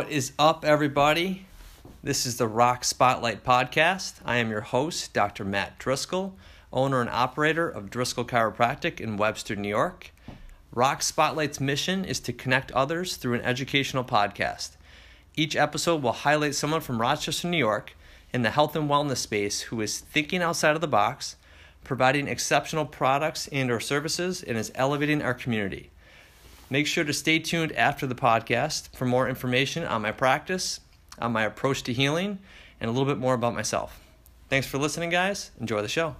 What is up, everybody? This is the Rock Spotlight Podcast. I am your host, Dr. Matt Driscoll, owner and operator of Driscoll Chiropractic in Webster, New York. Rock Spotlight's mission is to connect others through an educational podcast. Each episode will highlight someone from Rochester, New York, in the health and wellness space who is thinking outside of the box, providing exceptional products and/or services, and is elevating our community. Make sure to stay tuned after the podcast for more information on my practice, on my approach to healing, and a little bit more about myself. Thanks for listening, guys. Enjoy the show.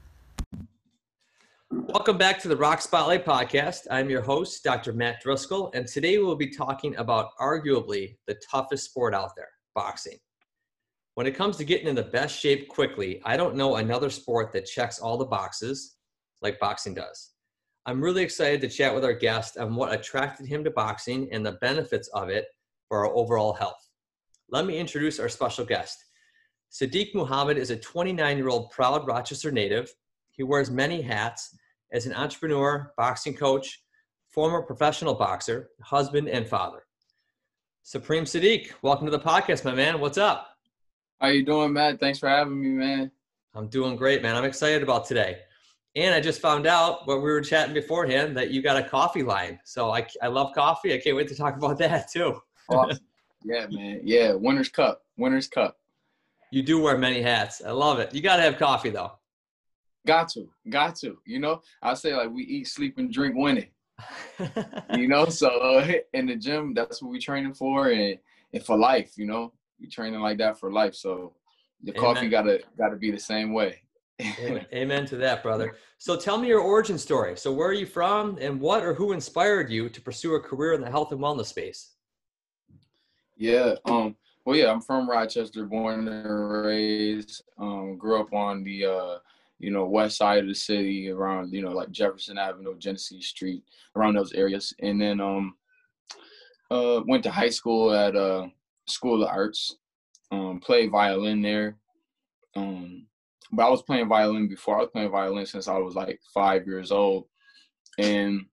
Welcome back to the Rock Spotlight Podcast. I'm your host, Dr. Matt Driscoll, and today we'll be talking about arguably the toughest sport out there, boxing. When it comes to getting in the best shape quickly, I don't know another sport that checks all the boxes like boxing does. I'm really excited to chat with our guest on what attracted him to boxing and the benefits of it for our overall health. Let me introduce our special guest. Sadiq Muhammad is a 29-year-old proud Rochester native. He wears many hats as an entrepreneur, boxing coach, former professional boxer, husband, and father. Supreme Sadiq, welcome to the podcast, my man. What's up? How you doing, Matt? Thanks for having me, man. I'm doing great, man. I'm excited about today. And I just found out when we were chatting beforehand that you got a coffee line. So I love coffee. I can't wait to talk about that too. Awesome. Yeah, man. Yeah, Winner's Cup. Winner's Cup. You do wear many hats. I love it. You got to have coffee though. Got to. You know, I say like we eat, sleep, and drink winning. You know, so in the gym, that's what we training for, and for life. You know, we training like that for life. So the coffee gotta be the same way. Amen to that, brother. So tell me your origin story. So where are you from, and what or who inspired you to pursue a career in the health and wellness space? Yeah. Well, yeah, I'm from Rochester, born and raised. Grew up on the west side of the city, around like Jefferson Avenue, Genesee Street, around those areas, and then went to high school at School of Arts. Played violin there. But I was playing violin before. I was playing violin since I was like 5 years old. And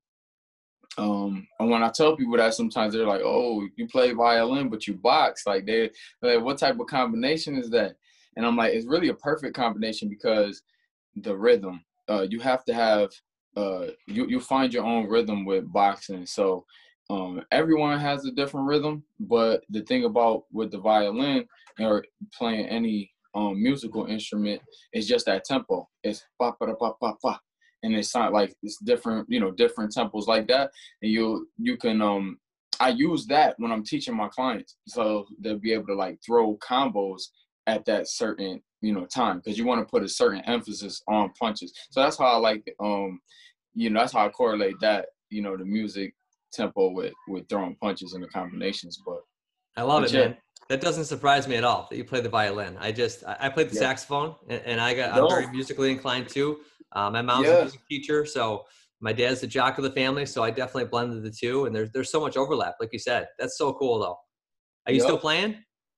when I tell people that, sometimes they're like, oh, you play violin, but you box. Like, they're like, what type of combination is that? And I'm like, it's really a perfect combination because the rhythm, you have to have, you find your own rhythm with boxing. So everyone has a different rhythm. But the thing about with the violin or playing any musical instrument, it's just that tempo. It's ba ba ba ba ba, and it's not like it's different, different tempos like that. And you can I use that when I'm teaching my clients, so they'll be able to like throw combos at that certain time, because you want to put a certain emphasis on punches. So that's how I like that's how I correlate that the music tempo with throwing punches and the combinations. But I love it, man. That doesn't surprise me at all that you play the violin. I played the saxophone, and I'm very musically inclined too. My mom's a music teacher, so my dad's the jock of the family, so I definitely blended the two, and there's so much overlap, like you said. That's so cool, though. Are you still playing?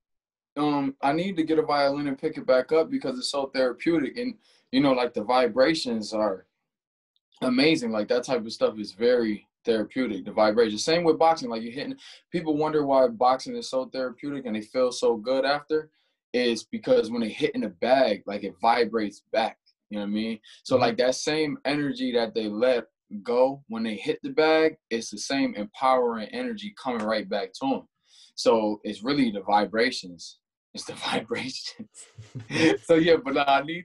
I need to get a violin and pick it back up because it's so therapeutic, and like the vibrations are amazing. Like that type of stuff is very therapeutic, the vibration. Same with boxing, like you're hitting. People wonder why boxing is so therapeutic and they feel so good after. Is because when they hit in the bag, like it vibrates back. You know what I mean? So like that same energy that they let go when they hit the bag, it's the same empowering energy coming right back to them. So it's really the vibrations. It's the vibrations. So yeah, but I need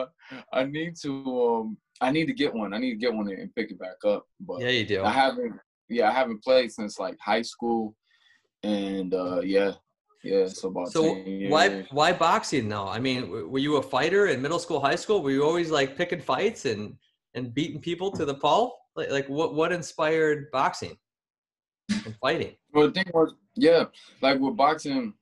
to get one. I need to get one and pick it back up. But yeah, you do. I haven't played since like high school, and so about 10 years. Why boxing though? I mean, were you a fighter in middle school, high school? Were you always like picking fights and beating people to the pulp? Like what inspired boxing and fighting? Well, the thing was, like with boxing,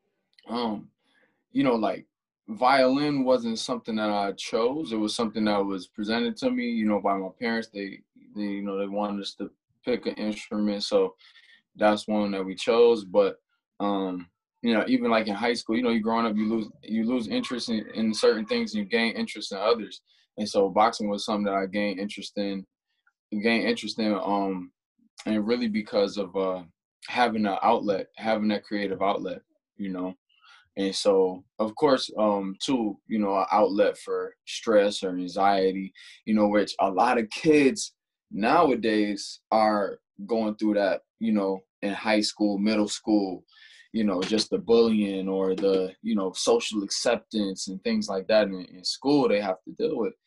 like violin wasn't something that I chose. It was something that was presented to me, by my parents. They wanted us to pick an instrument, so that's one that we chose. But even like in high school, you growing up, you lose interest in certain things and you gain interest in others. And so boxing was something that I gained interest in, and really because of having an outlet, having that creative outlet, you know. And so, of course, too, you know, an outlet for stress or anxiety, you know, which a lot of kids nowadays are going through that, you know, in high school, middle school, you know, just the bullying or the, you know, social acceptance and things like that in school they have to deal with.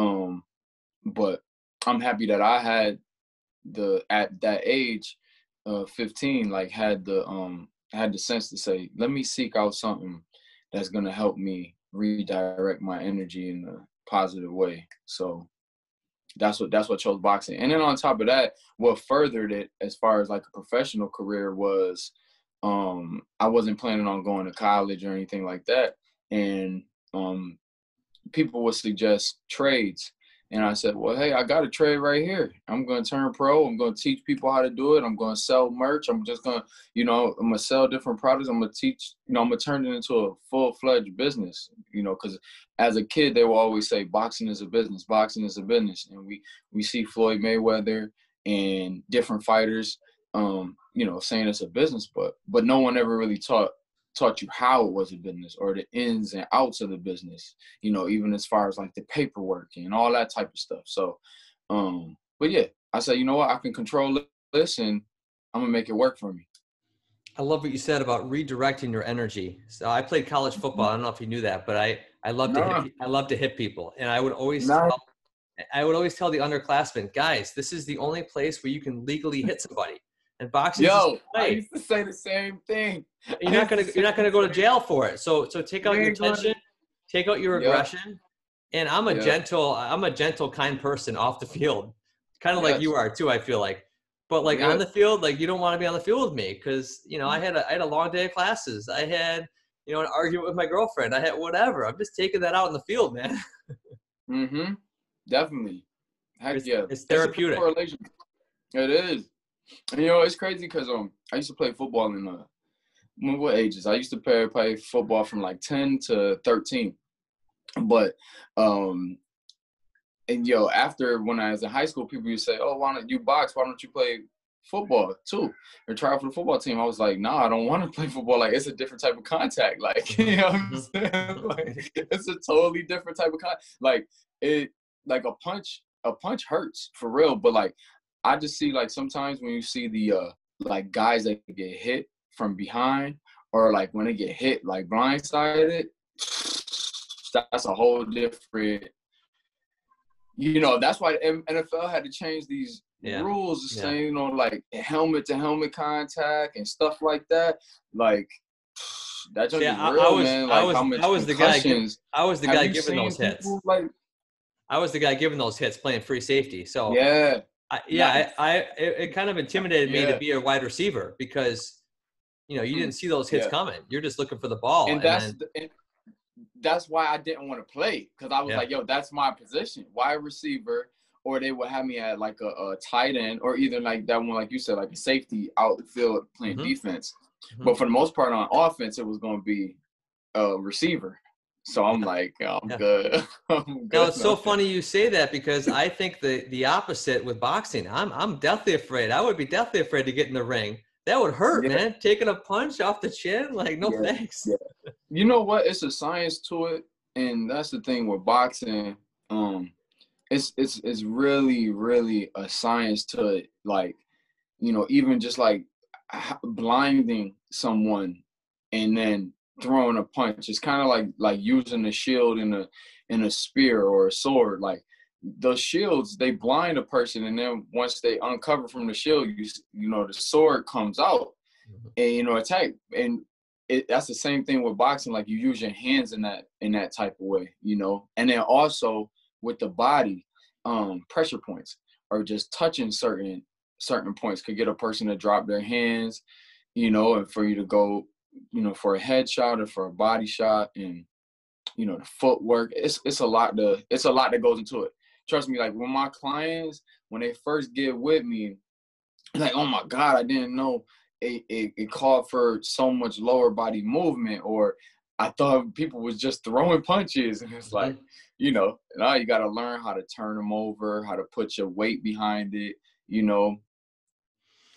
But I'm happy that I had at that age, 15, like had the sense to say, let me seek out something that's gonna help me redirect my energy in a positive way. So that's what chose boxing. And then on top of that, what furthered it as far as like a professional career was, I wasn't planning on going to college or anything like that. And people would suggest trades. And I said, well, hey, I got a trade right here. I'm going to turn pro. I'm going to teach people how to do it. I'm going to sell merch. I'm just going to, you know, I'm going to sell different products. I'm going to teach, you know, I'm going to turn it into a full-fledged business, you know, because as a kid, they will always say boxing is a business. Boxing is a business. And we see Floyd Mayweather and different fighters, you know, saying it's a business, but no one ever really taught you how it was a business or the ins and outs of the business, you know, even as far as like the paperwork and all that type of stuff. So, but yeah, I said, you know what, I can control this and I'm gonna make it work for me. I love what you said about redirecting your energy. So I played college football. I don't know if you knew that, but I love to hit people. And I would always tell the underclassmen, guys, this is the only place where you can legally hit somebody. And boxing is I used to say the same thing. You're not gonna go to jail for it. So take out your tension, take out your aggression. And I'm a gentle, kind person off the field, kind of like you are too. I feel like, but like on the field, like you don't want to be on the field with me because you know I had a long day of classes. I had you know an argument with my girlfriend. I had whatever. I'm just taking that out in the field, man. Definitely. Heck yeah, it's therapeutic. It is. And, you know, it's crazy because I used to play football in what ages? I used to play football from like 10 to 13. But and after when I was in high school, people used to say, "Oh, why don't you box? Why don't you play football too or try out for the football team?" I was like, "No, I don't want to play football. Like it's a different type of contact. Like you know what I'm saying? Like it's a totally different type of contact. Like a punch hurts for real, but like." I just see like sometimes when you see the like guys that get hit from behind or like when they get hit like blindsided, that's a whole different. You know, that's why the NFL had to change these rules, saying you know like helmet to helmet contact and stuff like that. Like that just real, man. Like I was the guy giving those hits. Like, I was the guy giving those hits, playing free safety. So it kind of intimidated me to be a wide receiver because, you know, you didn't see those hits coming. You're just looking for the ball. And that's why I didn't want to play because I was like, yo, that's my position, wide receiver, or they would have me at like a tight end or either like that one, like you said, like a safety outfield playing defense. But for the most part on offense, it was going to be a receiver. So I'm like, I'm good. Now it's so funny you say that because I think the opposite with boxing. I'm deathly afraid. I would be deathly afraid to get in the ring. That would hurt, man. Taking a punch off the chin, like no thanks. You know what? It's a science to it, and that's the thing with boxing. It's really really a science to it. Like, you know, even just like blinding someone and then throwing a punch. It's kind of like using a shield in a spear or a sword. Like those shields, they blind a person, and then once they uncover from the shield, you know the sword comes out and you know attack. And that's the same thing with boxing. Like you use your hands in that type of way, you know. And then also with the body, pressure points or just touching certain points could get a person to drop their hands, you know, and for you to go, you know, for a headshot or for a body shot. And you know the footwork, it's a lot that goes into it. Trust me, like when my clients, when they first get with me, like, oh my God, I didn't know it called for so much lower body movement, or I thought people was just throwing punches. And it's like, you know, now you got to learn how to turn them over, how to put your weight behind it, you know.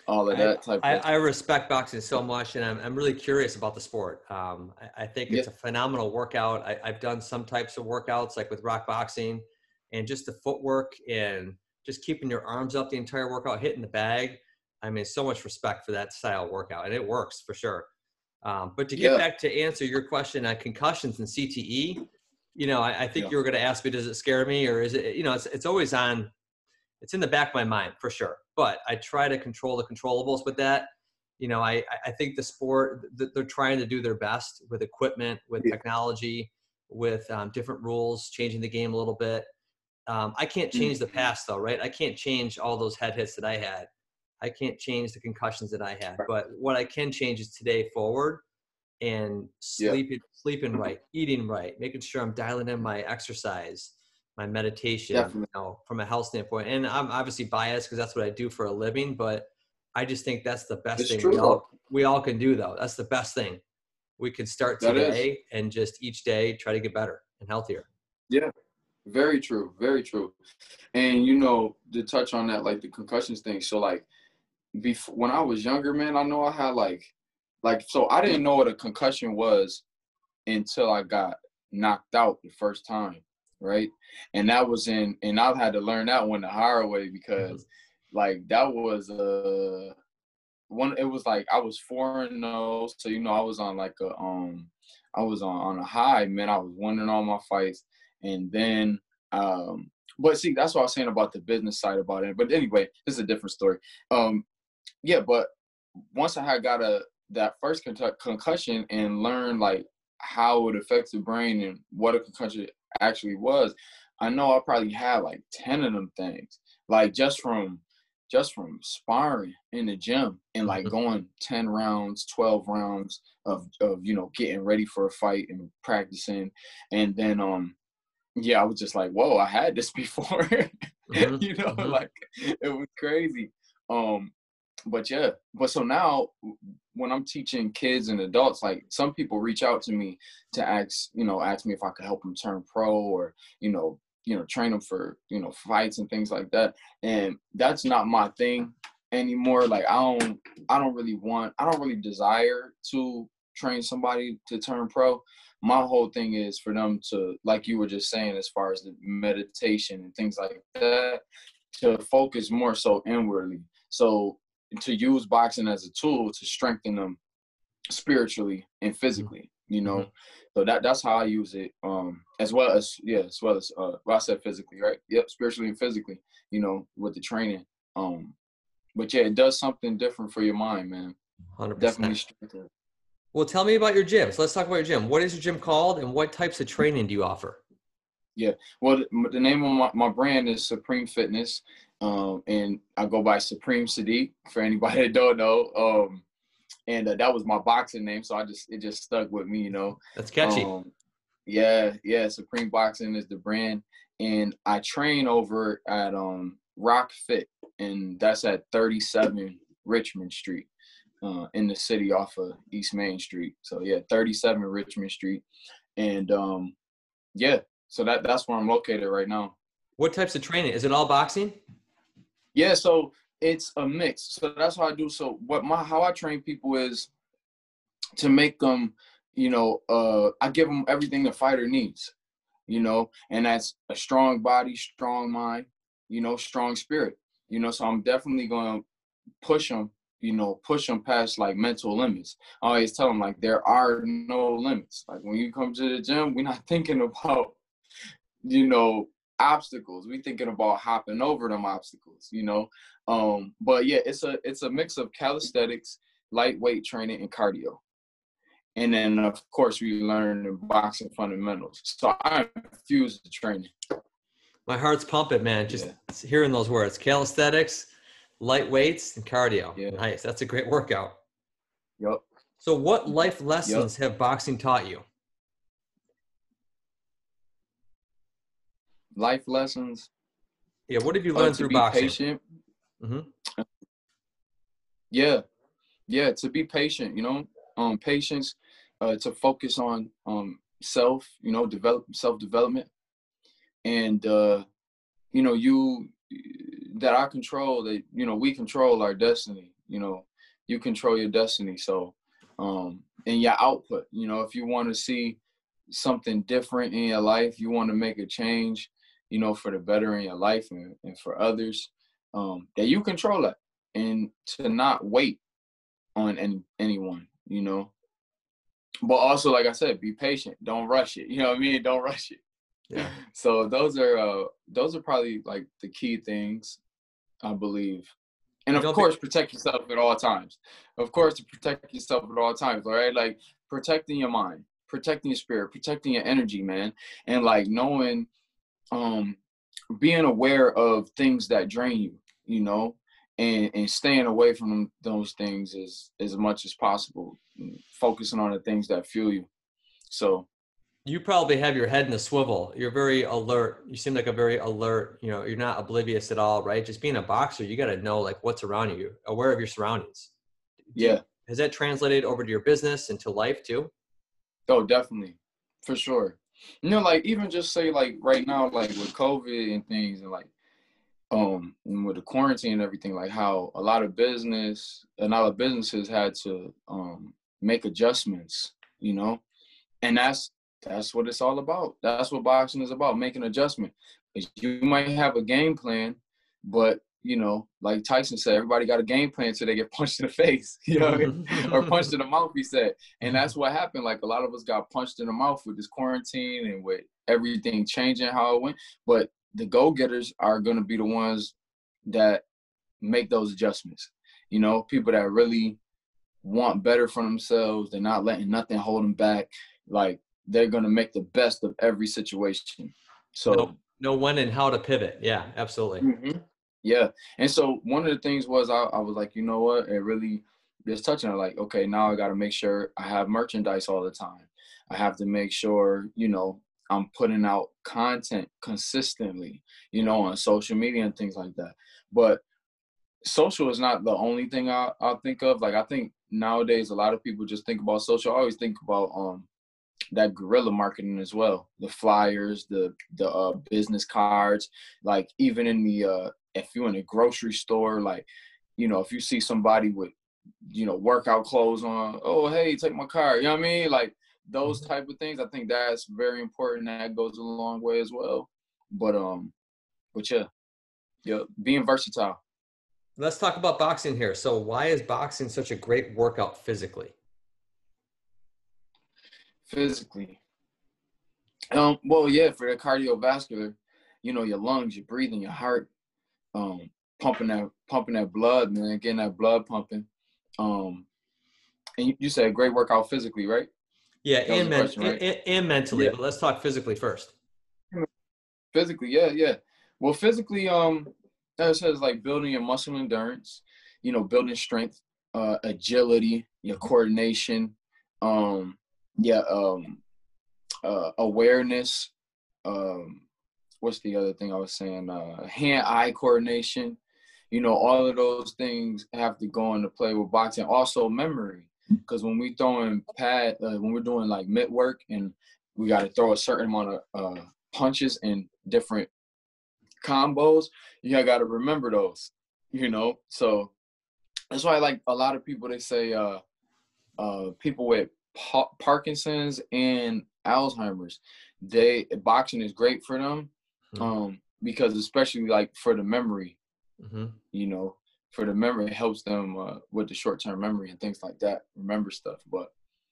all of that type of. I respect boxing so much, and I'm really curious about the sport. I think Yeah. it's a phenomenal workout. I've done some types of workouts like with rock boxing, and just the footwork and just keeping your arms up the entire workout, hitting the bag. I mean, so much respect for that style of workout, and it works for sure. But to get back to answer your question on concussions and CTE, I think you were going to ask me, does it scare me, or is it, it's always on. It's in the back of my mind for sure, but I try to control the controllables with that. I think the sport, they're trying to do their best with equipment, with technology, with different rules, changing the game a little bit. I can't change the past though, right? I can't change all those head hits that I had. I can't change the concussions that I had, but what I can change is today forward and sleeping right, eating right, making sure I'm dialing in my exercise, my meditation, from a health standpoint. And I'm obviously biased because that's what I do for a living, but I just think that's the best thing we all can do though. That's the best thing. We can start today and just each day try to get better and healthier. Yeah, very true. Very true. And, to touch on that, like the concussions thing. So like when I was younger, man, I know I had so I didn't know what a concussion was until I got knocked out the first time. Right. And that was and I had to learn that one the hard way because like that was it was like I was 4-0. So, I was on like I was on a high, man. I was winning all my fights. And then, but see, that's what I was saying about the business side about it. But anyway, this is a different story. Yeah, but once I had got that first concussion and learned like how it affects the brain and what a concussion actually was, I know I probably had like 10 of them things, like just from sparring in the gym and like going 10 rounds, 12 rounds of getting ready for a fight and practicing. And then I was just like, whoa, I had this before. Like it was crazy. But so now when I'm teaching kids and adults, like some people reach out to me to ask me if I could help them turn pro or, train them for, fights and things like that. And that's not my thing anymore. Like I don't really desire to train somebody to turn pro. My whole thing is for them to, like you were just saying, as far as the meditation and things like that, to focus more so inwardly. So to use boxing as a tool to strengthen them spiritually and physically, So that's how I use it. As well as well, I said physically, right? Yep, spiritually and physically, with the training. But yeah, it does something different for your mind, man. 100%. Definitely strengthen. Well, tell me about your gym. So let's talk about your gym. What is your gym called and what types of training do you offer? Yeah. Well, the name of my brand is Supreme Fitness. And I go by Supreme Sadiq for anybody that don't know. And that was my boxing name. So it just stuck with me, That's catchy. Yeah. Supreme Boxing is the brand. And I train over at Rock Fit, and that's at 37 Richmond Street. In the city off of East Main Street. So 37 Richmond Street. And so that's where I'm located right now. What types of training? Is it all boxing? Yeah, so it's a mix. So that's how I do. So how I train people is to make them, I give them everything the fighter needs, and that's a strong body, strong mind, strong spirit, so I'm definitely going to push them past like mental limits. I always tell them like there are no limits. Like when you come to the gym, we're not thinking about, obstacles. We're thinking about hopping over them obstacles, But yeah, it's a mix of calisthenics, lightweight training, and cardio. And then of course we learn the boxing fundamentals. So I infuse the training. My heart's pumping, man. Just hearing those words: calisthenics, light weights, and cardio. Yeah. Nice. That's a great workout. Yep. So what life lessons have boxing taught you? Life lessons. Yeah. What have you learned through boxing? Patient. Yeah. To be patient, patience, to focus on self, self-development. And, that I control, that, we control our destiny, You know, you control your destiny. So, and your output, you know, if you want to see something different in your life, you want to make a change, you know, for the better in your life and for others, that you control that, and to not wait on anyone, you know. But also, like I said, be patient. Don't rush it. You know what I mean? Don't rush it. Yeah. So those are probably like the key things, I believe. And of course, protect yourself at all times. Of course, to protect yourself at all times, all right? Like protecting your mind, protecting your spirit, protecting your energy, man. And like knowing, being aware of things that drain you, you know, and staying away from those things as much as possible, focusing on the things that fuel you. So you probably have your head in a swivel. You're very alert. You seem like a very alert, you know, you're not oblivious at all, right? Just being a boxer, you got to know like what's around you, aware of your surroundings. Yeah. Has that translated over to your business and to life too? Oh, definitely. For sure. You know, like even just say like right now, like with COVID and things, and like and with the quarantine and everything, like how a lot of businesses had to make adjustments, you know. And that's what it's all about. That's what boxing is about, making adjustment. 'Cause you might have a game plan, but you know, like Tyson said, everybody got a game plan until they get punched in the face, you know what I mean? Or punched in the mouth, he said. And that's what happened. Like a lot of us got punched in the mouth with this quarantine and with everything changing how it went. But the go-getters are going to be the ones that make those adjustments. You know, people that really want better for themselves. They're not letting nothing hold them back. Like they're going to make the best of every situation. So know when and how to pivot. Yeah, absolutely. Mm-hmm. Yeah. And so one of the things was I was like, you know what? It really is touching on like, okay, now I got to make sure I have merchandise all the time. I have to make sure, you know, I'm putting out content consistently, you know, on social media and things like that. But social is not the only thing I'll think of. Like I think nowadays a lot of people just think about social. I always think about that guerrilla marketing as well. The flyers, the business cards, like even in the if you're in a grocery store, like, you know, if you see somebody with, you know, workout clothes on, oh, hey, take my card. You know what I mean? Like those type of things. I think that's very important. That goes a long way as well. But yeah, being versatile. Let's talk about boxing here. So why is boxing such a great workout physically? Physically. Well, yeah, for the cardiovascular, you know, your lungs, your breathing, your heart, pumping that blood, man, getting that blood pumping. And you said great workout physically, right? Yeah, That was the question, right? and mentally, Yeah. but let's talk physically first. Physically, yeah. Well, physically, as I said, it's like building your muscle endurance, you know, building strength, agility, your coordination, yeah, awareness. What's the other thing I was saying? Hand-eye coordination. You know, all of those things have to go into play with boxing. Also, memory, because when we when we're doing like mitt work, and we got to throw a certain amount of punches and different combos, you got to remember those. You know, so that's why like a lot of people, they say people with Parkinson's and Alzheimer's, boxing is great for them, because especially like for the memory, you know, for the memory, it helps them with the short-term memory and things like that, remember stuff. But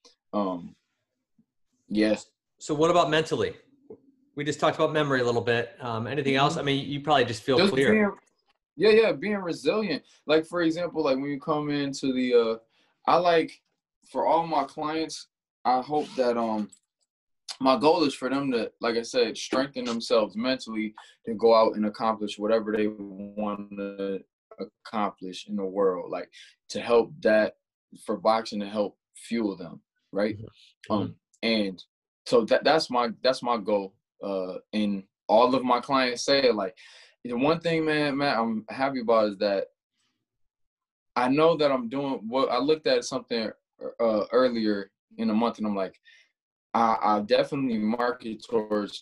yeah. So what about mentally? We just talked about memory a little bit. Anything else? I mean, you probably just feel clear. Being resilient. Like for example, like when you come into the I like, for all my clients, I hope that my goal is for them to, like I said, strengthen themselves mentally to go out and accomplish whatever they want to accomplish in the world. Like to help that, for boxing to help fuel them, right? And so that's my goal. And all of my clients say it. Like the one thing, man, I'm happy about is that I know that I'm doing what I looked at something earlier in the month, and I'm like, I definitely market towards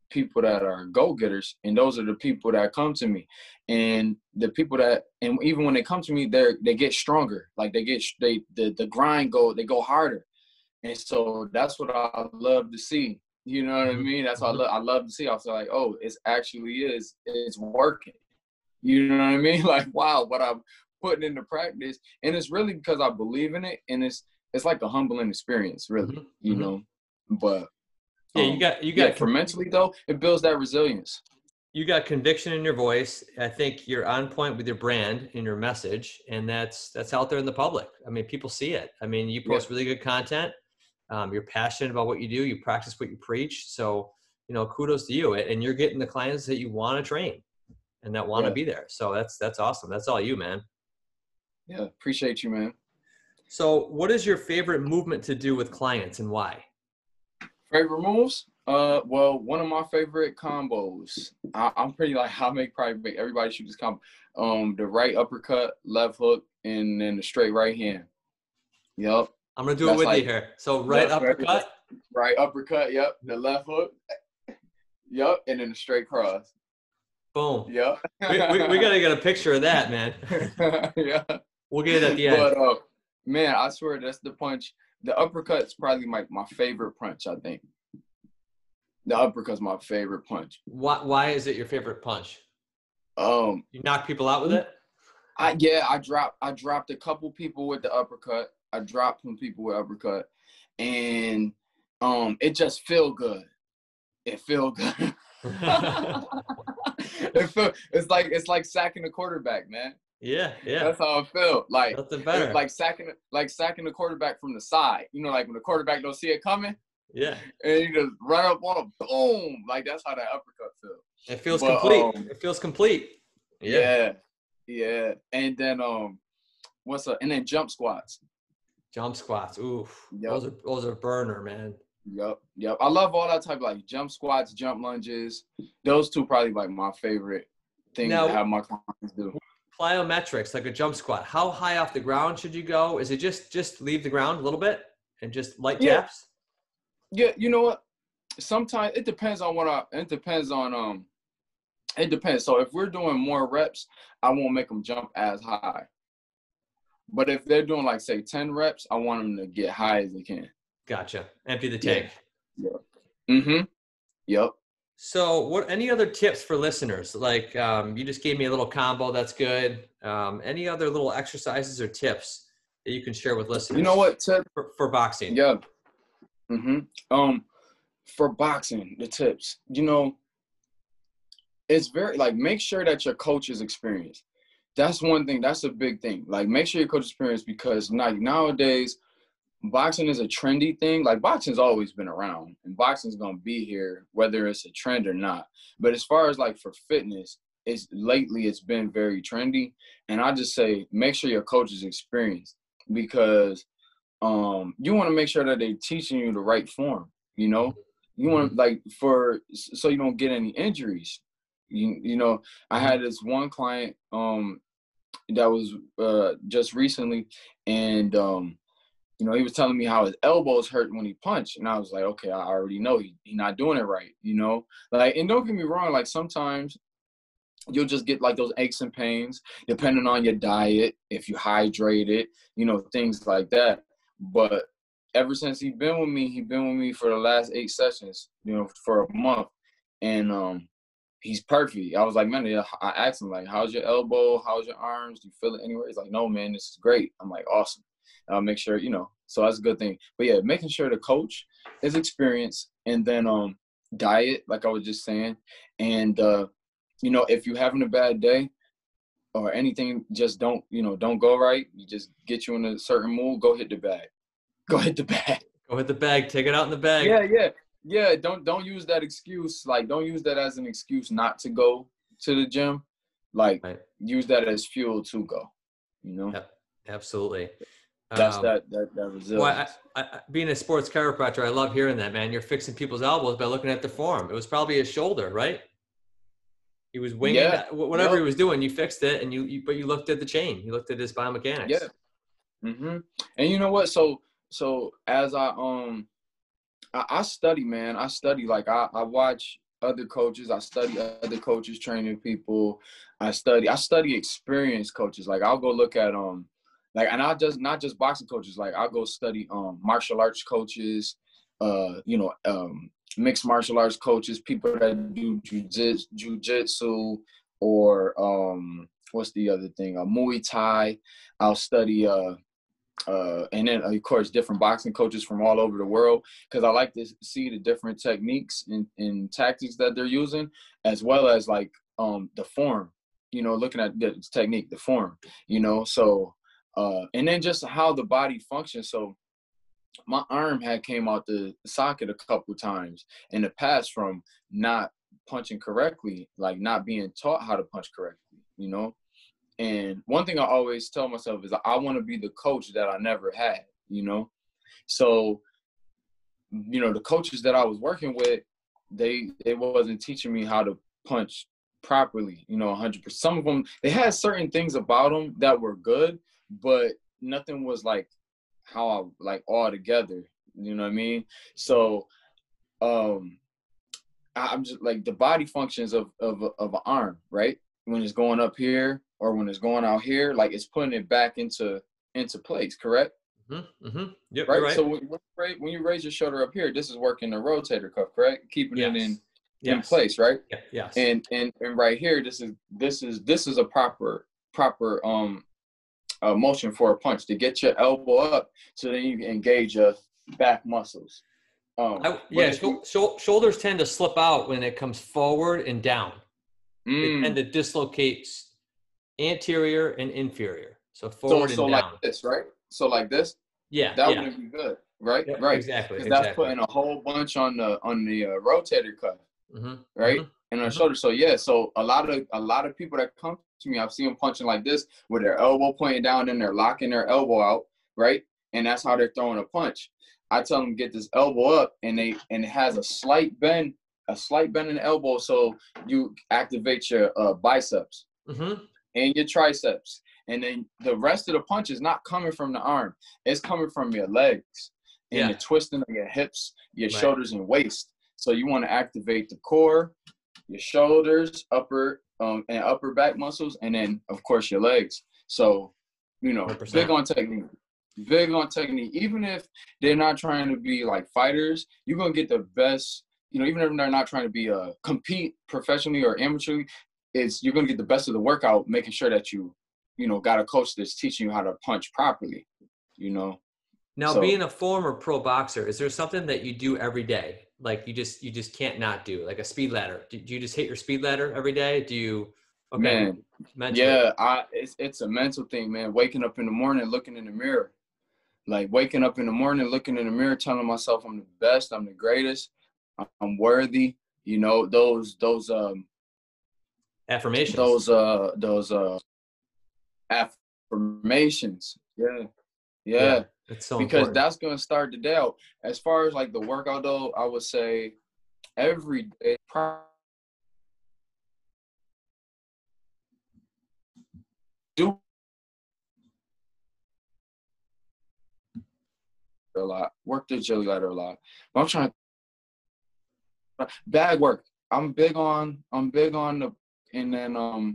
people that are go-getters, and those are the people that come to me. And the people that, and even when they come to me, they get stronger. Like the grind they go harder. And so that's what I love to see. You know what I mean? That's what I love to see. I was like, oh, it's working. You know what I mean? Like, wow, what I'm putting into practice. And it's really because I believe in it. And it's like a humbling experience, really, you know. But yeah, you got for mentally though, it builds that resilience. You got conviction in your voice. I think you're on point with your brand and your message, and that's out there in the public. I mean, people see it. I mean, you post really good content. You're passionate about what you do. You practice what you preach. So, you know, kudos to you. And you're getting the clients that you want to train and that want to be there. So that's awesome. That's all you, man. Yeah, appreciate you, man. So, what is your favorite movement to do with clients and why? Favorite moves? Well, one of my favorite combos. I'm pretty I'll probably make everybody shoot this combo. The right uppercut, left hook, and then the straight right hand. Yep. I'm gonna do it with you here. So uppercut. Right uppercut. Yep. The left hook. Yep. And then the straight cross. Boom. Yep. we gotta get a picture of that, man. Yeah. We'll get it at the end. But man, I swear that's the punch. The uppercut's probably my favorite punch, I think. The uppercut's my favorite punch. Why is it your favorite punch? You knock people out with it? I dropped a couple people with the uppercut. I dropped some people with uppercut. And it just feel good. It feel good. It's like sacking a quarterback, man. Yeah. That's how it felt. Like nothing better. It's like sacking the quarterback from the side. You know, like when the quarterback don't see it coming. Yeah. And you just run up on him, boom. Like that's how that uppercut feels. It feels complete. It feels complete. Yeah. And then and then jump squats. Jump squats. Oof. Yep. Those are burner, man. Yep. I love all that type of like jump squats, jump lunges. Those two probably like my favorite things to have my clients do. Plyometrics, like a jump squat. How high off the ground should you go? Is it just leave the ground a little bit and just light taps? Yeah, you know what? Sometimes it depends. So if we're doing more reps, I won't make them jump as high. But if they're doing like say 10 reps, I want them to get high as they can. Gotcha. Empty the tank. Yeah. Yep. So any other tips for listeners? Like you just gave me a little combo. That's good. Any other little exercises or tips that you can share with listeners? You know what? For boxing. Yeah. For boxing, the tips, you know, it's very make sure that your coach is experienced. That's one thing. That's a big thing. Like make sure your coach is experienced because nowadays boxing is a trendy thing. Like boxing's always been around and boxing's going to be here, whether it's a trend or not. But as far as like for fitness, it's been very trendy. And I just say, make sure your coach is experienced because you want to make sure that they're teaching you the right form, you know, you want so you don't get any injuries. You know, I had this one client that was just recently and you know, he was telling me how his elbows hurt when he punched. And I was like, okay, I already know he's not doing it right, you know? Like, and don't get me wrong, like sometimes you'll just get like those aches and pains depending on your diet, if you hydrate it, you know, things like that. But ever since he's been with me for the last 8 sessions, you know, for a month. And he's perfect. I was like, man, I asked him, like, how's your elbow? How's your arms? Do you feel it anywhere? He's like, no, man, this is great. I'm like, awesome. I'll make sure, you know, so that's a good thing. But yeah, making sure the coach is experienced and then diet, like I was just saying. And, you know, if you're having a bad day or anything, just don't go right. You just get you in a certain mood, go hit the bag. Go hit the bag. Go hit the bag. Take it out in the bag. Yeah. Don't use that excuse. Like, don't use that as an excuse not to go to the gym. Like, use that as fuel to go, you know? Yep, absolutely. That's that resilience. Well, I, being a sports chiropractor, I love hearing that, man. You're fixing people's elbows by looking at their form. It was probably his shoulder, right? He was winging whatever he was doing. You fixed it, and but you looked at the chain. You looked at his biomechanics. Yeah. And you know what? So as I study, man. I study. Like I watch other coaches. I study other coaches training people. I study experienced coaches. Like I'll go look at like, and not just boxing coaches. Like I'll go study martial arts coaches, mixed martial arts coaches, people that do jujitsu or what's the other thing? Muay Thai. I'll study and then of course different boxing coaches from all over the world, because I like to see the different techniques and tactics that they're using, as well as like the form, looking at the technique, the form, so and then just how the body functions. So my arm had came out the socket a couple times in the past from not punching correctly, like not being taught how to punch correctly, And one thing I always tell myself is I want to be the coach that I never had, So, the coaches that I was working with, they wasn't teaching me how to punch properly, 100%. Some of them, they had certain things about them that were good, but nothing was like how I like all together, you know what I mean? So, I'm just like the body functions of an arm, right? When it's going up here or when it's going out here, like it's putting it back into place, correct? Mm-hmm. Mm-hmm. Yep, right. You're right. So when you raise your shoulder up here, this is working the rotator cuff, correct? Keeping it in place, right? Yeah. Yes. And right here, this is a proper motion for a punch to get your elbow up, so then you can engage your back muscles. Shoulders tend to slip out when it comes forward and down. They tend to dislocate anterior and inferior. So forward and down. Like this, right? So like this. Yeah. That wouldn't be good, right? Yep, right. Exactly. Because that's putting a whole bunch on the rotator cuff, right? Mm-hmm. And on the shoulder. So so a lot of people that come to me, I've seen them punching like this with their elbow pointing down and they're locking their elbow out, right? And that's how they're throwing a punch. I tell them get this elbow up, and it has a slight bend in the elbow, so you activate your biceps and your triceps, and then the rest of the punch is not coming from the arm; it's coming from your legs and the twisting of your hips, your shoulders, and waist. So you want to activate the core, your shoulders, upper and upper back muscles, and then of course your legs. So 100%. Big on technique. Even if they're not trying to be like fighters, you're gonna get the best. Even if they're not trying to be compete professionally or amateurly, you're gonna get the best of the workout, making sure that you got a coach that's teaching you how to punch properly. Now, being a former pro boxer, is there something that you do every day, like you just can't not do, like a speed ladder? Do you just hit your speed ladder every day? Do you? Okay. Man, mentally? Yeah, it's a mental thing, man. Waking up in the morning, looking in the mirror. Like waking up in the morning, looking in the mirror, telling myself I'm the best, I'm the greatest, I'm worthy. Those affirmations. Those affirmations. Yeah. It's so because important. That's gonna start the day out. As far as like the workout though, I would say every day. Do a lot. Work the agility ladder a lot. But I'm trying to bag work. I'm big on the, and then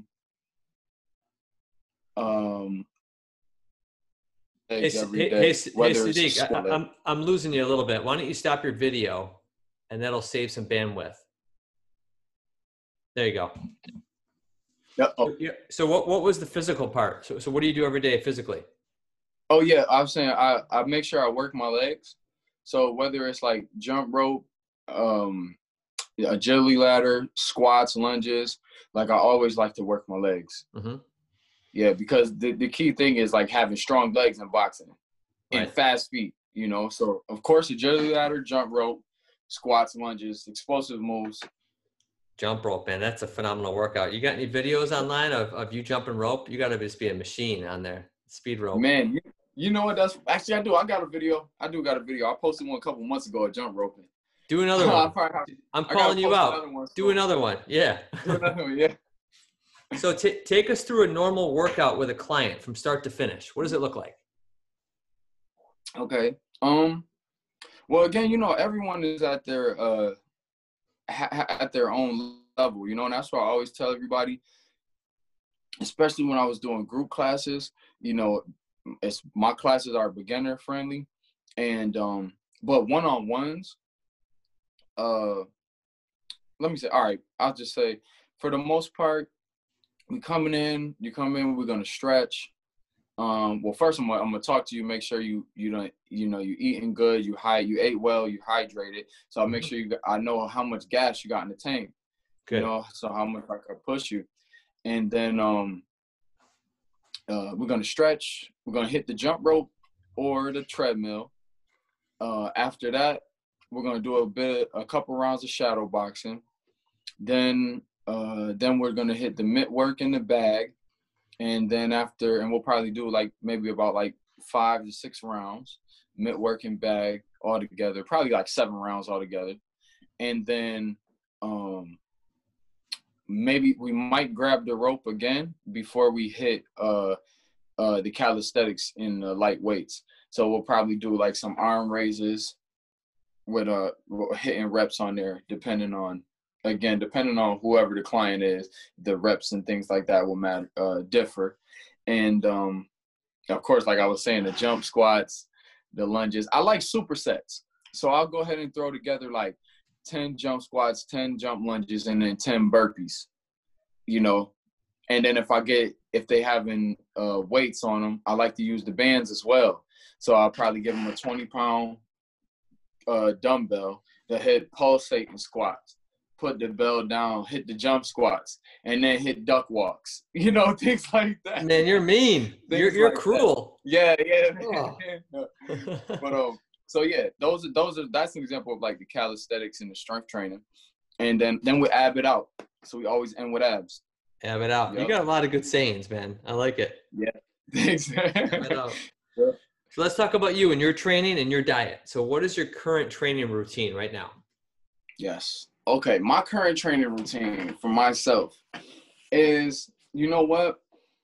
hey Sadiq, I'm losing you a little bit. Why don't you stop your video, and that'll save some bandwidth. There you go. Yep. Oh. So what was the physical part? So what do you do every day physically? Oh yeah, I'm saying I make sure I work my legs. So whether it's like jump rope, agility ladder, squats, lunges, like I always like to work my legs. Mm-hmm. Yeah, because the key thing is like having strong legs in boxing and fast feet, So of course agility ladder, jump rope, squats, lunges, explosive moves. Jump rope, man, that's a phenomenal workout. You got any videos online of you jumping rope? You got to just be a machine on there. Speed rope. Man, you know what? Actually I do. I got a video. I posted one a couple months ago of jump roping. Do another one. I'm calling you out. Do another one. Yeah. Do another one, yeah. So take us through a normal workout with a client from start to finish. What does it look like? Okay. Well, again, everyone is at their at their own level, you know, and that's why I always tell everybody, especially when I was doing group classes, you know, my classes are beginner friendly, and but one-on-ones, let me say, all right, I'll just say, for the most part, you come in, we're gonna stretch. Well, first I'm gonna talk to you, make sure you don't, you know, you eating good, you ate well, you hydrated. So I'll make sure I know how much gas you got in the tank, Good. you know, so how much I can push you. And then we're gonna stretch, we're gonna hit the jump rope or the treadmill. After that, we're gonna do a couple rounds of shadow boxing. Then we're gonna hit the mitt work in the bag. And then we'll probably do maybe about 5 to 6 rounds, mitt work and bag all together, probably 7 rounds altogether. And then maybe we might grab the rope again before we hit the calisthenics in the light weights. So we'll probably do some arm raises with hitting reps on there, depending on whoever the client is, the reps and things like that will differ. And of course, like I was saying, the jump squats, the lunges. I like supersets. So I'll go ahead and throw together 10 jump squats, 10 jump lunges, and then 10 burpees, you know. And then if they having weights on them, I like to use the bands as well. So I'll probably give them a 20-pound dumbbell to hit pulsating squats, put the bell down, hit the jump squats, and then hit duck walks. You know, things like that. Man, you're mean. You're like cruel. That. Yeah. Oh. But so yeah, that's an example of the calisthenics and the strength training. And then we ab it out. So we always end with abs. Ab it out. Yep. You got a lot of good sayings, man. I like it. Yeah. Thanks. Ab it out. Yeah. So let's talk about you and your training and your diet. So what is your current training routine right now? Yes. Okay. My current training routine for myself is, you know what?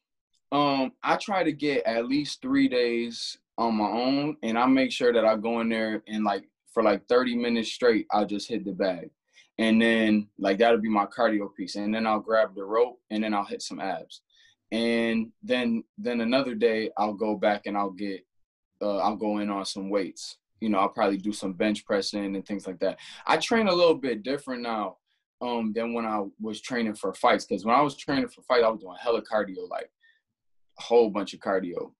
I try to get at least 3 days on my own, and I make sure that I go in there and for 30 minutes straight, I'll just hit the bag. And then that'll be my cardio piece. And then I'll grab the rope and then I'll hit some abs. And then another day I'll go back and I'll go in on some weights. You know, I'll probably do some bench pressing and things like that. I train a little bit different now than when I was training for fights. Because when I was training for fights, I was doing hella cardio, a whole bunch of cardio.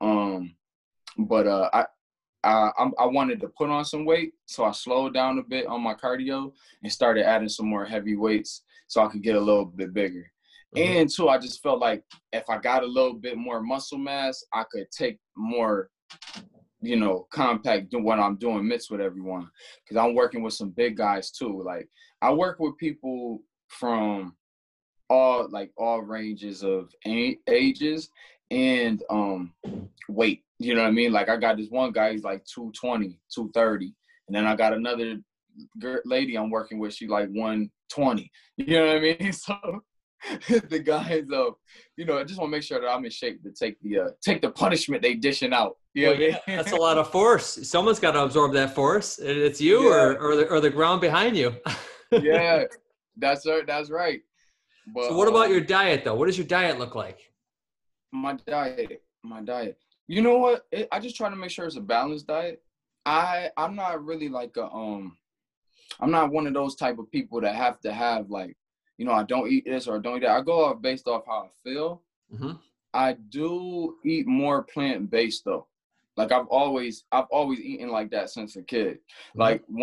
But I wanted to put on some weight, so I slowed down a bit on my cardio and started adding some more heavy weights so I could get a little bit bigger. Mm-hmm. And too, I just felt like if I got a little bit more muscle mass, I could take more, you know, compact when I'm doing mitts with everyone, because I'm working with some big guys too. I work with people from all ranges of ages and weight. You know what I mean? I got this one guy, he's 220, 230. And then I got another lady I'm working with, she 120. You know what I mean? So the guys, you know, I just want to make sure that I'm in shape to take the punishment they dishing out. You know what I mean? That's a lot of force. Someone's got to absorb that force. It's you, yeah. or the ground behind you. Yeah, that's right. But, so what about your diet though? What does your diet look like? My diet. You know what? I just try to make sure it's a balanced diet. I'm not really I'm not one of those type of people that have to have you know, I don't eat this or I don't eat that. I go off based off how I feel. Mm-hmm. I do eat more plant-based though. I've always eaten like that since a kid. Mm-hmm.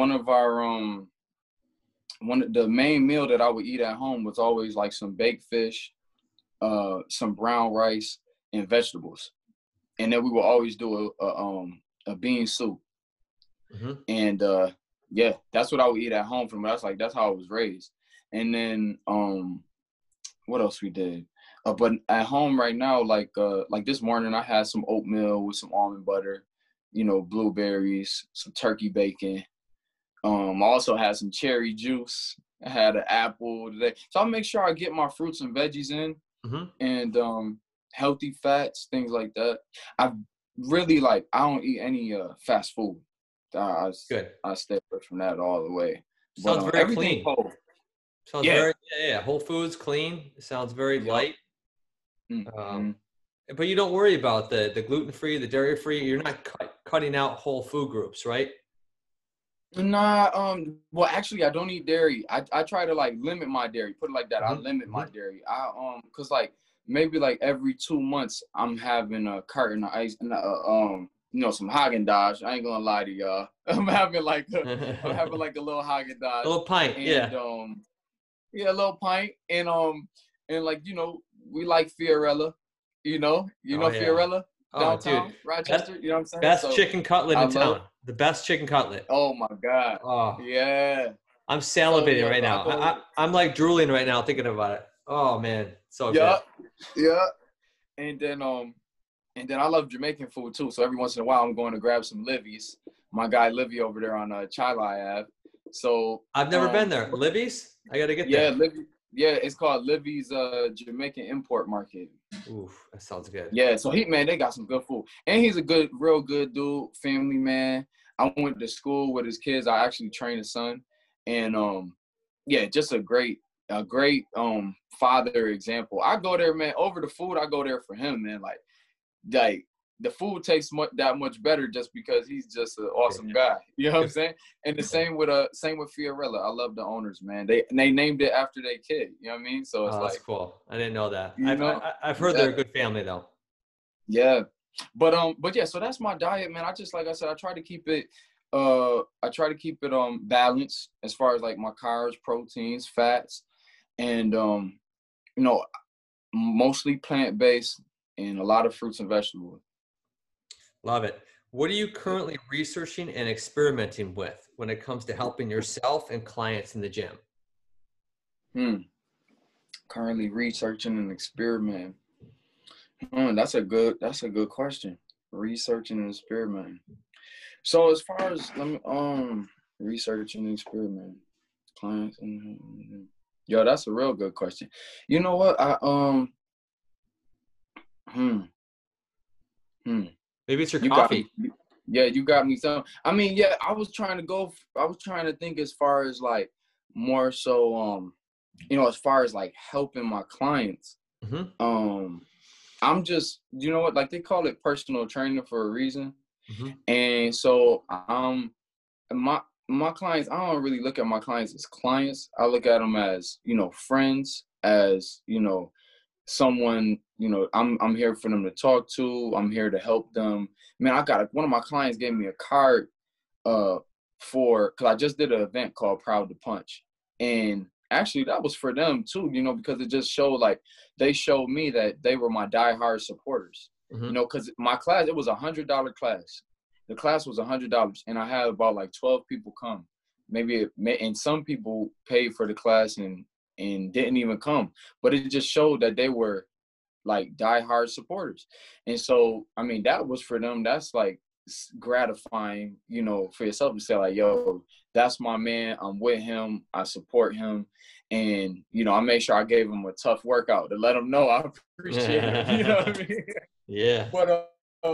One of the main meal that I would eat at home was always some baked fish, some brown rice, and vegetables. And then we will always do a bean soup. Mm-hmm. And yeah, that's what I would eat at home from. That's how I was raised. And then what else we did? But at home right now, this morning I had some oatmeal with some almond butter, you know, blueberries, some turkey bacon. I also had some cherry juice. I had an apple today. So I make sure I get my fruits and veggies in. Mm-hmm. And healthy fats, things like that. I really I don't eat any fast food. Good. I stay away from that all the way. Sounds very clean. Whole. Sounds very, yeah. Whole Foods, clean. It sounds very light. Mm-hmm. But you don't worry about the gluten-free, the dairy-free. You're not cutting out whole food groups, right? Nah, well, actually, I don't eat dairy. I try to like limit my dairy. Put it like that. I limit my dairy. Cause like maybe like every 2 months I'm having a carton of ice and some Haagen-Dazs. I ain't gonna lie to y'all. I'm having like a little Haagen-Dazs. A little pint, and, yeah. Yeah, a little pint, and like we like Fiorella. You know Fiorella downtown Rochester. You know what I'm saying? Best chicken cutlet in town. The best chicken cutlet. Oh my God. Oh yeah. I'm salivating right now. I'm like drooling right now thinking about it. Oh man, so good. Yeah. And then I love Jamaican food too. So every once in a while I'm going to grab some Livy's. My guy Livy over there on Chilai Ave. So I've never been there. Livy's? I gotta get there. Yeah, it's called Livy's Jamaican Import Market. Oof, that sounds good. Yeah, so they got some good food. And he's a real good dude, family man. I went to school with his kids. I actually trained his son. And just a great father example. I go there, man, over the food, I go there for him, man. Like the food tastes that much better just because he's just an awesome guy. You know what I'm saying? And the same with Fiorella. I love the owners, man. They named it after their kid. You know what I mean? So it's that's cool. I didn't know that. I've heard Yeah. they're a good family though. Yeah. But yeah, so that's my diet, man. Like I said, I try to keep it balanced as far as like my carbs, proteins, fats, and mostly plant-based and a lot of fruits and vegetables. Love it. What are you currently researching and experimenting with when it comes to helping yourself and clients in the gym? Currently researching and experimenting. That's a good question. Researching and experimenting. So as far as researching and experimenting, clients that's a real good question. You know what? Maybe it's your coffee. You got me some. I mean, yeah, I was trying to think as far as like more so as far as like helping my clients. I'm just, like they call it personal training for a reason. And so my clients, I don't really look at my clients as clients. I look at them as, friends, as, someone, I'm here for them to talk to. I'm here to help them. Man, one of my clients gave me a card because I just did an event called Proud to Punch. And actually that was for them too, because it just showed like they showed me that they were my diehard supporters. Because my class, it was $100 class. The class was $100 and I had about like 12 people come. And some people paid for the class and didn't even come, but it just showed that they were like diehard supporters. And so, I mean, that was for them. That's like gratifying, for yourself to say like, yo, that's my man. I'm with him. I support him. And, I made sure I gave him a tough workout to let him know I appreciate him. You know what I mean? Yeah. But,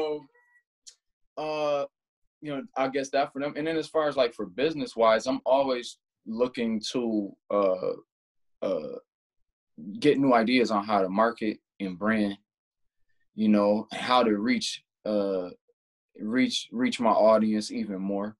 I guess that for them. And then as far as like for business wise, I'm always looking to, get new ideas on how to market and brand, how to reach my audience even more.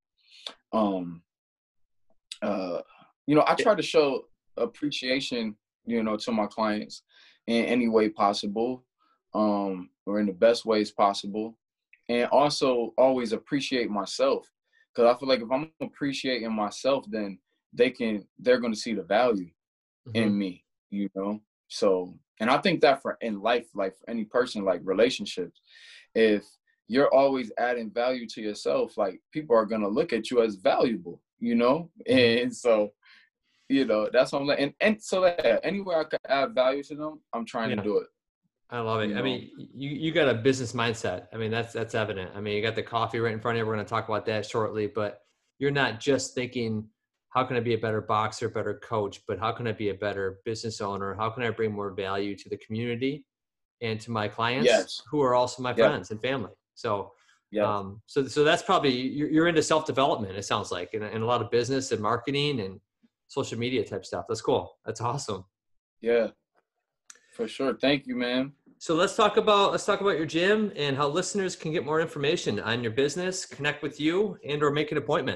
I try to show appreciation, to my clients in any way possible, or in the best ways possible. And also always appreciate myself. Because I feel like if I'm appreciating myself, then they're going to see the value in me, So, and I think that in life, like for any person, like relationships, if you're always adding value to yourself, like people are going to look at you as valuable, and so, that's what I'm like. And so that anywhere I could add value to them, I'm trying to do it. I love it. I mean, you got a business mindset. I mean, that's evident. I mean, you got the coffee right in front of you. We're going to talk about that shortly, but you're not just thinking, how can I be a better boxer, better coach, but how can I be a better business owner? How can I bring more value to the community and to my clients who are also my friends and family? So, so that's probably, you're into self-development, it sounds like, and a lot of business and marketing. And social media type stuff. That's cool. That's awesome. Yeah, for sure. Thank you, man. So let's talk about your gym and how listeners can get more information on your business, connect with you, and or make an appointment.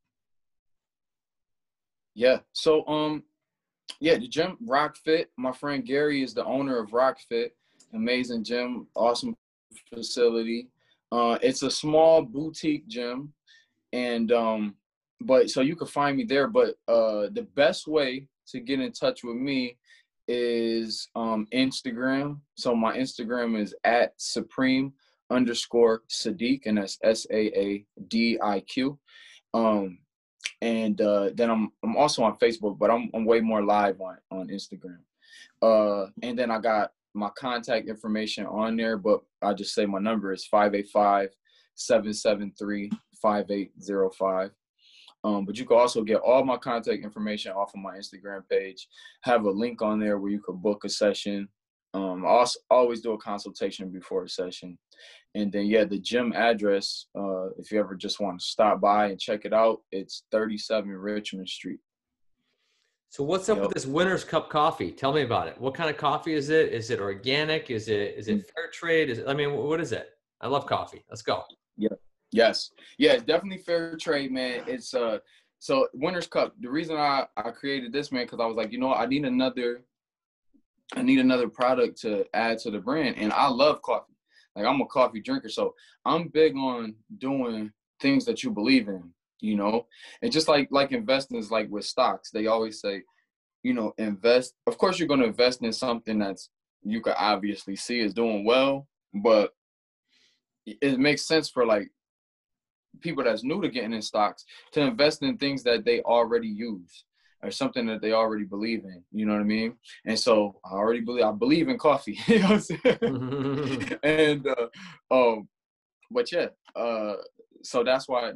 Yeah. So yeah, the gym Rock Fit. My friend Gary is the owner of Rock Fit. Amazing gym, awesome facility. It's a small boutique gym, and but so you can find me there. But the best way to get in touch with me is Instagram. So my Instagram is at Supreme_Sadiq, and that's SAADIQ. And then I'm also on Facebook, but I'm way more live on Instagram. And then I got my contact information on there, but I just say my number is 585-773-5805. But you can also get all my contact information off of my Instagram page. Have a link on there where you could book a session. I also always do a consultation before a session. And then, yeah, the gym address, if you ever just want to stop by and check it out, it's 37 Richmond Street. So what's up with this Winners Cup coffee? Tell me about it. What kind of coffee is it? Is it organic? Is it fair trade? What is it? I love coffee. Let's go. Yeah. Yes. Yeah, it's definitely fair trade, man. It's so Winners Cup. The reason I created this, man, because I was like, I need another product to add to the brand. And I love coffee. Like, I'm a coffee drinker, so I'm big on doing things that you believe in, and just like investing is like with stocks. They always say, invest. Of course, you're going to invest in something that's you could obviously see is doing well, but it makes sense for like people that's new to getting in stocks to invest in things that they already use or something that they already believe in. You know what I mean? And so I believe in coffee. You know what I'm saying? And but yeah, so that's what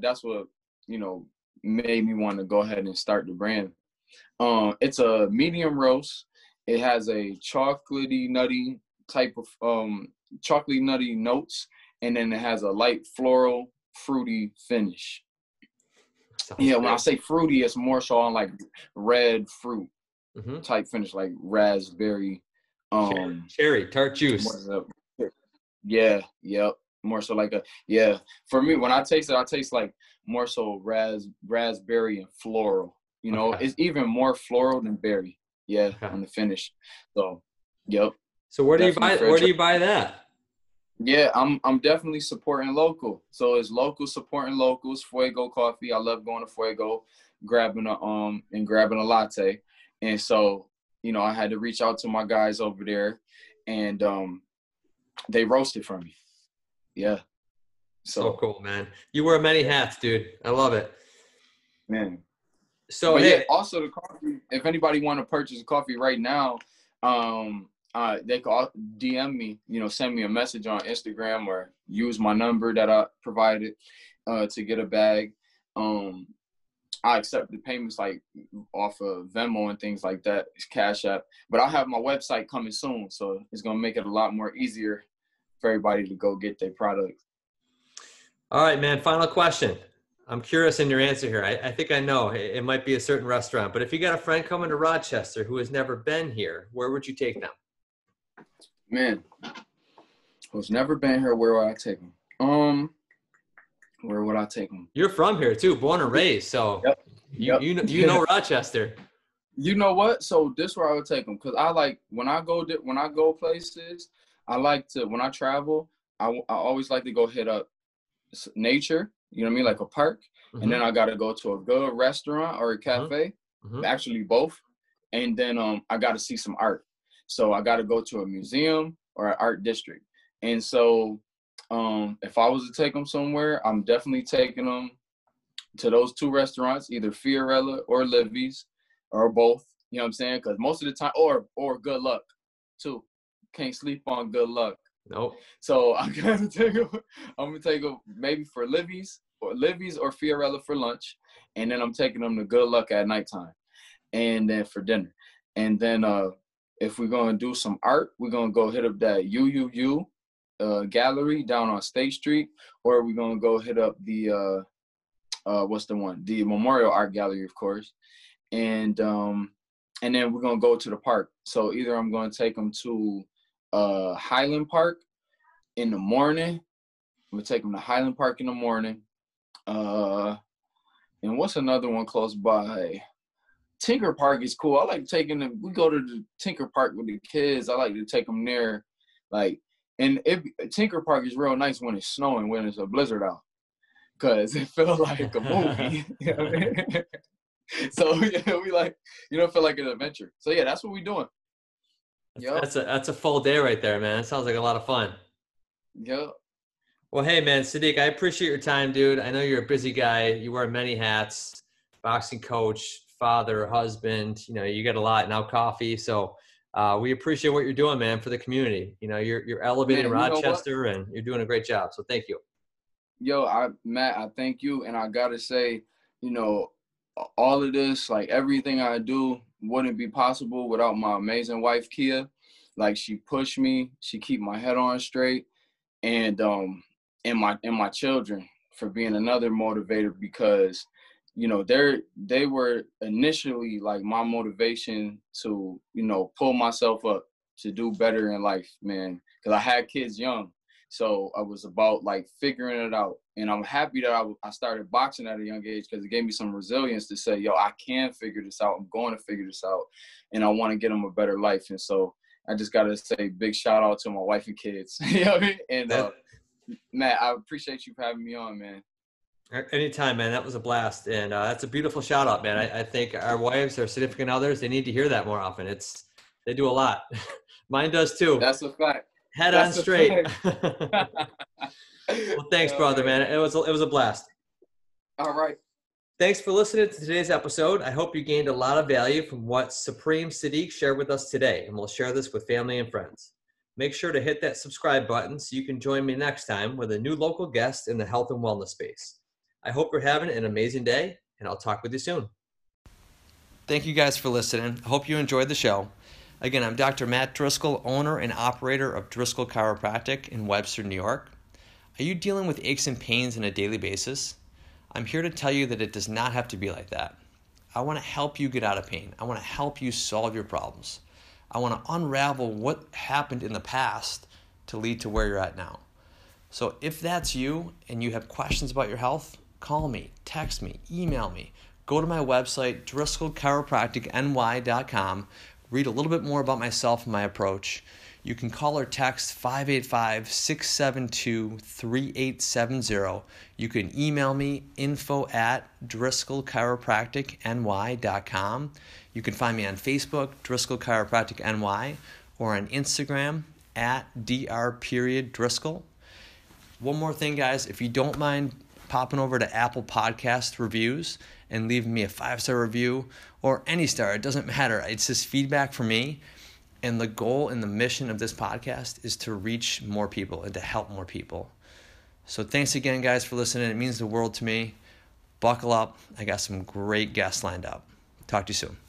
made me want to go ahead and start the brand. It's a medium roast. It has a chocolatey nutty type of chocolatey nutty notes, and then it has a light floral fruity finish. When I say fruity, it's more so on like red fruit type finish, like raspberry, cherry tart juice. Yeah, yep. More so like for me, when I taste it, I taste like more so raspberry and floral. It's even more floral than berry. Yeah, on the finish. So, yep. So where do you buy that? Yeah, I'm definitely supporting local. So it's local supporting locals. Fuego Coffee. I love going to Fuego, grabbing a latte. And so, I had to reach out to my guys over there, and they roasted for me. Yeah. So cool, man. You wear many hats, dude. I love it. Man. So yeah, also the coffee, if anybody want to purchase coffee right now, they can DM me, send me a message on Instagram or use my number that I provided to get a bag. I accept the payments like off of Venmo and things like that. It's Cash App. But I'll have my website coming soon, so it's going to make it a lot more easier for everybody to go get their product. All right, man. Final question. I'm curious in your answer here. I think I know. It might be a certain restaurant, but if you got a friend coming to Rochester who has never been here, where would you take them? Man, who's never been here, where would I take them? Where would I take them? You're from here too, born and raised, so yep. You know Rochester. You know what? So this is where I would take them, because I like when I go places, I like to, when I travel, I always like to go hit up nature. You know what I mean, like a park, and then I got to go to a good restaurant or a cafe, actually both, and then I got to see some art. So I got to go to a museum or an art district. And so if I was to take them somewhere, I'm definitely taking them to those two restaurants, either Fiorella or Livy's or both. You know what I'm saying? Because most of the time, or Good Luck too. Can't sleep on Good Luck. Nope. So I'm gonna take them maybe for Livy's or Fiorella for lunch, and then I'm taking them to Good Luck at nighttime, and then for dinner. And then if we're gonna do some art, we're gonna go hit up that UUU gallery down on State Street, or we're gonna go hit up the the Memorial Art Gallery, of course. and then we're gonna go to the park. So either I'm gonna take them to Highland Park in the morning. I'm gonna take them to Highland Park in the morning. And what's another one close by? Tinker Park is cool. I like taking them. We go to the Tinker Park with the kids. I like to take them there, like, and Tinker Park is real nice when it's snowing, when it's a blizzard out, cause it feels like a movie. You know what I mean? So we like, feel like an adventure. So yeah, that's what we're doing. Yep. That's a full day right there, man. It sounds like a lot of fun. Yep. Well, hey, man, Sadiq, I appreciate your time, dude. I know you're a busy guy. You wear many hats, boxing coach, father, husband. You get a lot, now coffee. So we appreciate what you're doing, man, for the community. You're elevating Rochester, and you're doing a great job. So thank you. Yo, Matt, I thank you. And I got to say, all of this, like everything I do wouldn't be possible without my amazing wife, Kia. Like, she pushed me, she keep my head on straight. And my children for being another motivator, because they were initially like my motivation to pull myself up to do better in life, man, because I had kids young. So I was about like figuring it out, and I'm happy that I started boxing at a young age, because it gave me some resilience to say, yo, I can figure this out. I'm going to figure this out, and I want to get them a better life. And so I just got to say big shout out to my wife and kids. You know what I mean? And Matt, I appreciate you for having me on, man. Anytime, man. That was a blast. And that's a beautiful shout out, man. I think our wives, our significant others, they need to hear that more often. They do a lot. Mine does too. That's a fact. Head on straight. Well, thanks, brother, man. It was a blast. All right. Thanks for listening to today's episode. I hope you gained a lot of value from what Supreme Sadiq shared with us today, and we'll share this with family and friends. Make sure to hit that subscribe button so you can join me next time with a new local guest in the health and wellness space. I hope you're having an amazing day, and I'll talk with you soon. Thank you guys for listening. I hope you enjoyed the show. Again, I'm Dr. Matt Driscoll, owner and operator of Driscoll Chiropractic in Webster, New York. Are you dealing with aches and pains on a daily basis? I'm here to tell you that it does not have to be like that. I want to help you get out of pain. I want to help you solve your problems. I want to unravel what happened in the past to lead to where you're at now. So if that's you and you have questions about your health, call me, text me, email me. Go to my website, DriscollChiropracticNY.com. Read a little bit more about myself and my approach. You can call or text 585-672-3870. You can email me, info@DriscollChiropracticNY.com. You can find me on Facebook, Driscoll Chiropractic NY, or on Instagram @Dr.Driscoll. One more thing, guys. If you don't mind popping over to Apple Podcast reviews and leaving me a 5-star review, or any star, it doesn't matter. It's just feedback for me. And the goal and the mission of this podcast is to reach more people and to help more people. So thanks again, guys, for listening. It means the world to me. Buckle up. I got some great guests lined up. Talk to you soon.